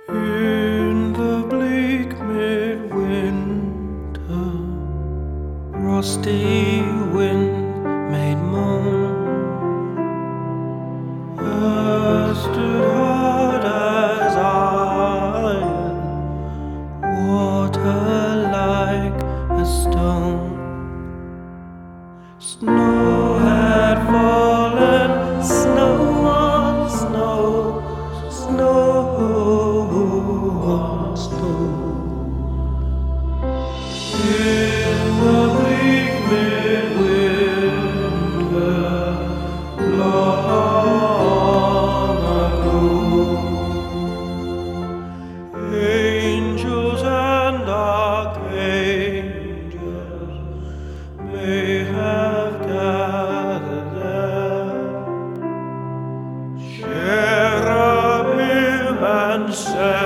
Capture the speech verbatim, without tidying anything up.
In the bleak midwinter, frosty wind made moan. Earth stood hard as iron, water like a stone. Snow had fallen, snow on snow, snow on snow. In the bleak midwinter, long ago, angels and archangels may have gathered there, cherubim and seraphim